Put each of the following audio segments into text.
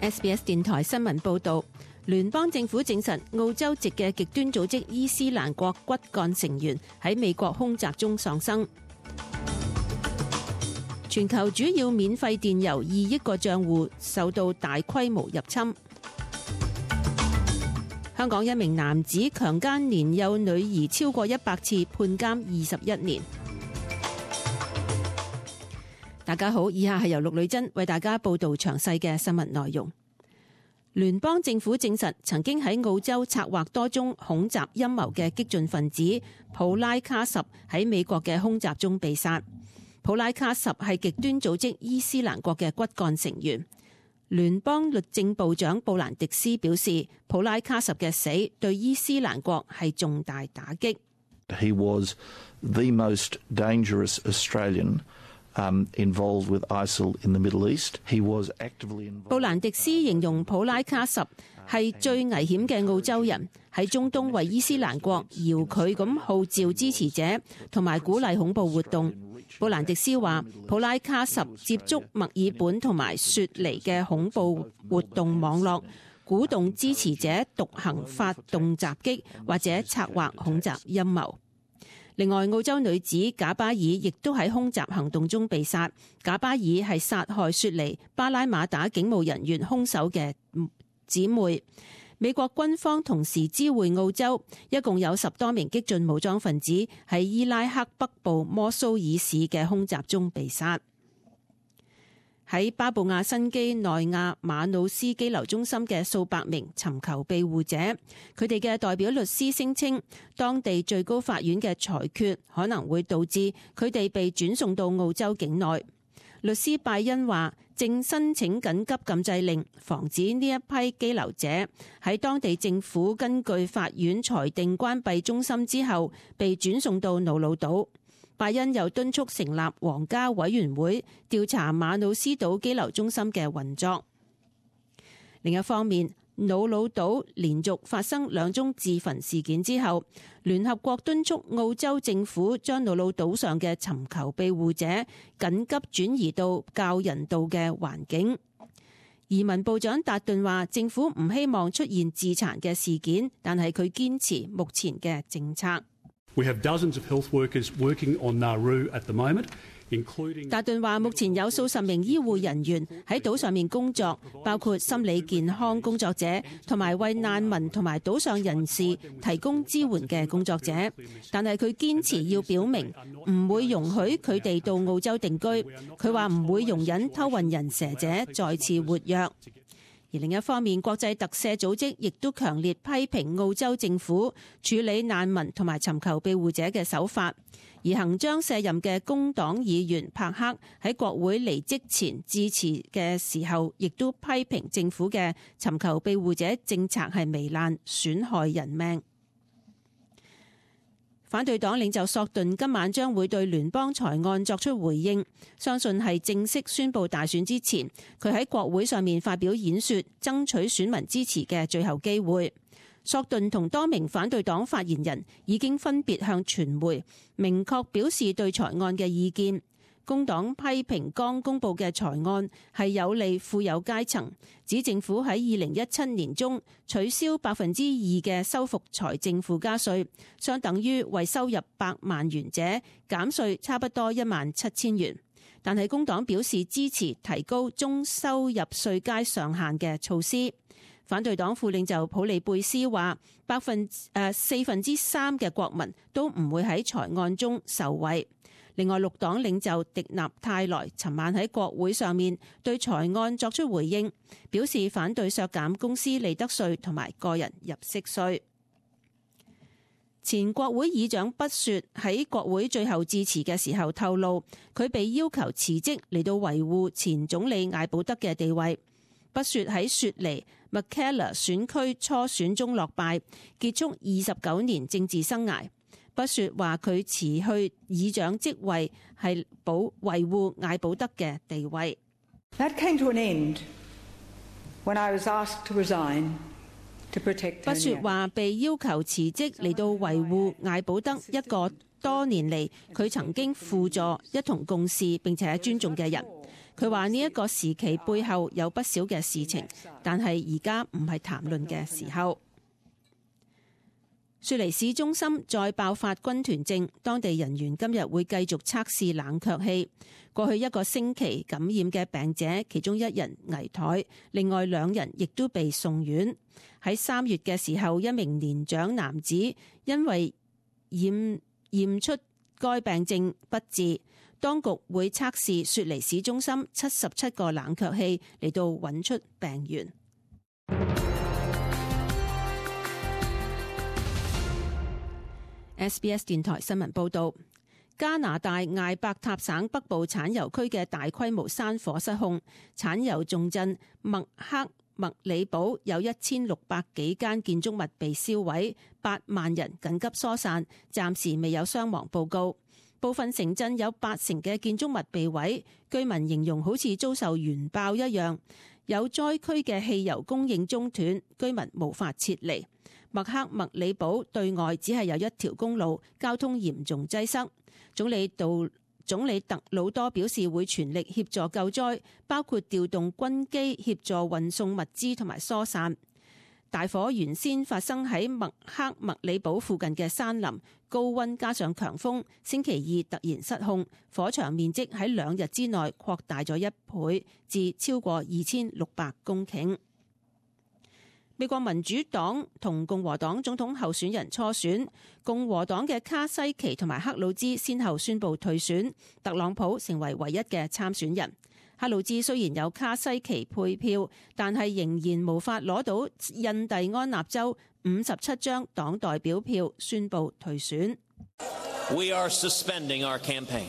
SBS 電台新聞報導，聯邦政府證實澳洲籍嘅極端組織伊斯蘭國骨幹成員喺美國空襲中喪生。全球主要免費電郵2億個帳戶受到大規模入侵。香港一名男子強姦年幼女兒超過100次，判監21年。大家好，以下係由陸女珍為大家報道詳細嘅新聞內容。聯邦政府證實曾經喺澳洲策劃多宗恐襲陰謀嘅激進分子普拉卡什喺美國嘅空襲中被殺。普拉卡什係極端組織伊斯蘭國嘅骨幹成員。聯邦律政部長布蘭迪斯表示，普拉卡什嘅死對伊斯蘭國係重大打擊。 He was the most dangerous Australian involved with ISIL in the Middle East. He was actively involved. 布蘭迪斯形容普拉卡什係最危險嘅澳洲人，喺中東為伊斯蘭國遙距咁號召支持者同埋鼓勵恐怖活動。布蘭迪斯話，普拉卡什接觸墨爾本同埋雪梨嘅恐怖活動網絡，鼓動支持者獨行發動襲擊或者策劃恐襲陰謀。另外，澳洲女子賈巴爾亦都喺空襲行動中被殺。賈巴爾係殺害雪梨巴拉馬打警務人員兇手嘅姊妹。美國軍方同時知會澳洲，一共有10多名激進武裝分子喺伊拉克北部摩蘇爾市嘅空襲中被殺。喺巴布亞新畿內亞馬努斯羈留中心嘅數百名尋求庇護者，佢哋嘅代表律師聲稱，當地最高法院嘅裁決可能會導致佢哋被轉送到澳洲境內。律師拜恩話，正申請緊急禁制令，防止呢一批羈留者喺當地政府根據法院裁定關閉中心之後，被轉送到瑙魯島。拜恩又敦促成立皇家委員會調查馬努斯島羈留中心嘅運作。另一方面，瑙魯島連續發生2宗自焚事件之後，聯合國敦促澳洲政府將瑙魯島上嘅尋求庇護者緊急轉移到較人道嘅環境。移民部長達頓話，政府唔希望出現自殘嘅事件，但係佢堅持目前嘅政策。 We have dozens of health workers working on Nauru at the moment, including 達頓話，目前有數十名醫護人員喺島上面工作，包括心理健康工作者同埋為難民同埋島上人士提供支援嘅工作者。但係佢堅持要表明唔會容許佢哋到澳洲定居。佢話唔會容忍偷運人蛇者再次活躍。而另一方面，國際特赦組織亦都強烈批評澳洲政府處理難民同埋尋求庇護者嘅手法。而行將卸任嘅工黨議員帕克喺國會離職前致辭嘅時候，亦都批評政府嘅尋求庇護者政策係糜爛，損害人命。反對黨領袖索頓今晚將會對聯邦財案作出回應，相信係正式宣布大選之前，佢喺國會上面發表演說，爭取選民支持嘅最後機會。索頓同多名反對黨發言人已經分別向傳媒明確表示對財案嘅意見。工黨批評剛公布嘅財案係有利富有階層，指政府喺2017年中取消2%嘅收復財政附加稅，相等於為收入100萬元者減稅差不多17000元。但係工黨表示支持提高中收入稅階上限嘅措施。反對黨副領袖普利貝斯話，3%嘅國民都唔會喺財案中受惠。另外，綠黨領袖迪納泰萊尋晚喺國會上面對財案作出回應，表示反對削減公司利得稅同埋個人入息稅。前國會議長畢雪喺國會最後致辭嘅時候透露，佢被要求辭職嚟到維護前總理艾保德嘅地位。畢雪喺雪梨麥凱勒選區初選中落敗，結束29年政治生涯。畢雪話佢辭去議長職位係維護艾保德嘅地位。 That came to an end when I was asked to resign to protect Tony Abbott。 畢雪話被要求辭職嚟到維護艾保德，一個多年嚟佢曾經輔助、一同共事並且尊重嘅人。 佢話呢一個時期背後有不少嘅事情，但係而家唔係談論嘅時候。雪梨市中心再爆發軍團症，當地人員今日會繼續測試冷卻器。過去一個星期感染嘅病者，其中一人危殆，另外2人亦都被送院。喺3月嘅時候，一名年長男子因為驗出該病症不治，當局會測試雪梨市中心77個冷卻器嚟到揾出病源。SBS 電台新聞報道，加拿大艾伯塔省北部產油區嘅大規模山火失控，產油重鎮麥克麥里堡有1600幾間建築物被燒毀，8萬人緊急疏散，暫時未有傷亡報告。部分城鎮有80%嘅建築物被毀，居民形容好似遭受原爆一樣。有災區嘅汽油供應中斷，居民無法撤離。麥克麥里堡對外只係有一條公路，交通嚴重擠塞。總理特魯多表示會全力協助救災，包括調動軍機協助運送物資同埋疏散。大火原先發生喺麥克麥里堡附近嘅山林，高溫加上強風，星期二突然失控，火場面積喺2日之內擴大咗1倍，至超過2600公頃。美國民主黨同共和黨總統候選人初選，共和黨嘅卡西奇同埋克魯茲先後宣布退選，特朗普成為唯一嘅參選人。克魯茲雖然有卡西奇配票，但係仍然無法攞到印第安納州57張黨代表票，宣布退選。 We are suspending our campaign.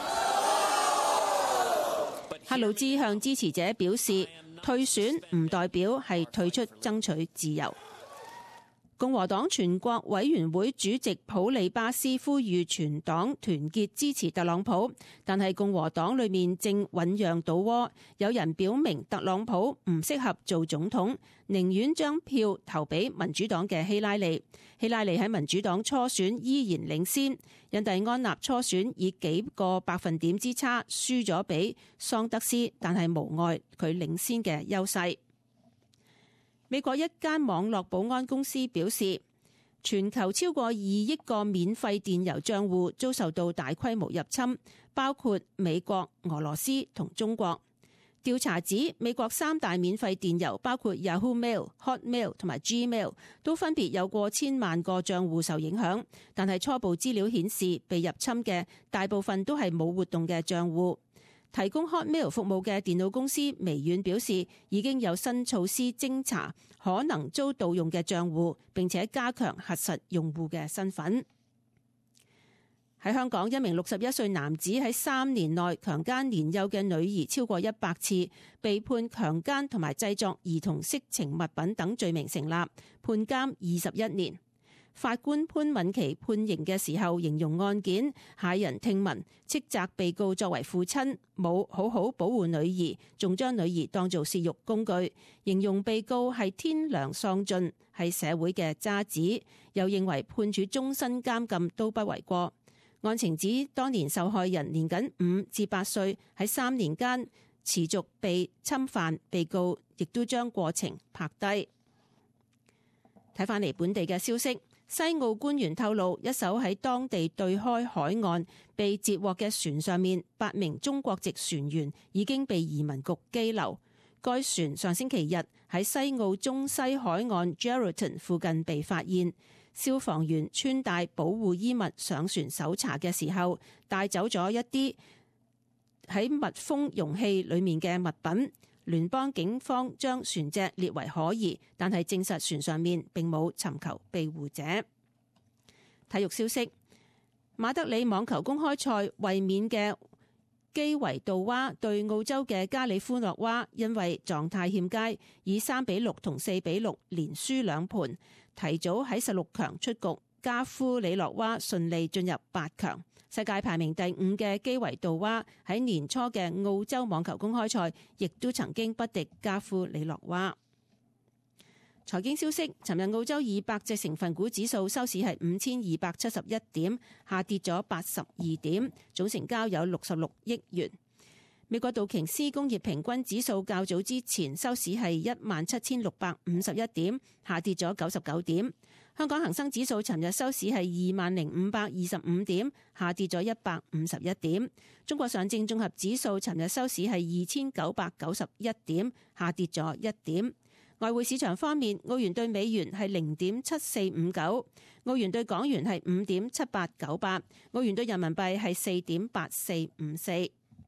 克魯茲向支持者表示，退選唔代表係退出爭取自由。共和黨全國委員會主席普利巴斯呼籲全黨團結支持特朗普，但係共和黨裏面正醞釀倒戈，有人表明特朗普唔適合做總統，寧願將票投俾民主黨嘅希拉里。希拉里喺民主黨初選依然領先，印第安納初選以幾個百分點之差輸咗俾桑德斯，但係無礙佢領先嘅優勢。美國一間網絡保安公司表示，全球超過2億個免費電郵帳戶遭受到大規模入侵，包括美國、俄羅斯同中國。調查指美國3大免費電郵包括 Yahoo Mail、Hotmail 同埋 Gmail 都分別有過千萬個帳戶受影響，但係初步資料顯示被入侵嘅大部分都係冇活動嘅帳戶。提供 Hotmail 服務嘅電腦公司微軟表示，已經有新措施偵查可能遭盜用嘅帳戶，並且加強核實用戶嘅身份。喺香港，一名61歲男子喺3年內強姦年幼嘅女兒超過100次，被判強姦同埋製作兒童色情物品等罪名成立，判監21年。法官潘敏琪判刑嘅時候形容案件駭人聽聞，斥責被告作為父親冇好好保護女兒，仲將女兒當做洩慾工具，形容被告係天良喪盡，係社會嘅渣子，又認為判處終身監禁都不為過。案情指當年受害人年僅5至8歲，喺3年間持續被侵犯，被告亦都將過程拍低。睇返嚟本地嘅消息。西澳官員透露，一艘喺當地對開海岸被截獲嘅船上面8名中國籍船員已經被移民局羈留。該船上星期日喺西澳中西海岸 Geraldton 附近被發現，消防員穿戴保護衣物上船搜查嘅時候，帶走咗一啲喺密封容器裏面嘅物品。聯邦警方將船隻列為可疑，但係證實船上面並冇尋求庇護者。體育消息：馬德里網球公開賽衛冕嘅基維杜娃對澳洲嘅加里夫諾娃，因為狀態欠佳，以3-6同4-6連輸2盤，提早喺16強出局。加夫里諾娃順利進入8強。世界排名第5嘅基維杜娃喺年初嘅澳洲網球公開賽，亦都曾經不敵加夫里諾娃。財經消息：尋日澳洲200隻成分股指數收市係5271點，下跌咗82點，總成交有66億元。 美國道瓊斯工業平均指數較早之前收市係17,651點，下跌咗99點。香港恒生指數尋日收市係20,525點，下跌咗151點。中國上證綜合指數尋日收市係2,991點，下跌咗1點。外匯市場方面，澳元對美元係0.7459，澳元對港元係5.7898，澳元對人民幣係4.8454。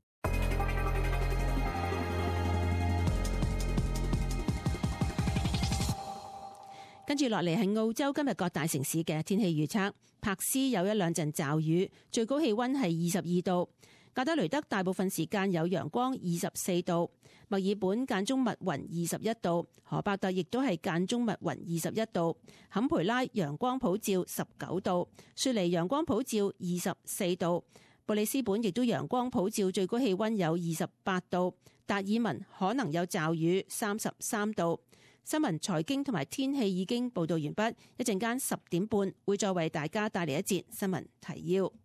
跟住落嚟係澳洲今日各大城市嘅天氣預測。柏斯有一兩陣驟雨，最高氣溫係22度。加德雷德大部分時間有陽光，24度。墨爾本間中密雲，21度。荷伯特亦都係間中密雲，21度。坎培拉陽光普照，19度。雪梨陽光普照，24度。布里斯本亦都陽光普照，最高氣溫有28度。達爾文可能有驟雨，33度。新聞、財經同埋天氣已經報道完畢，一陣間10點半會再為大家帶嚟一節新聞提要。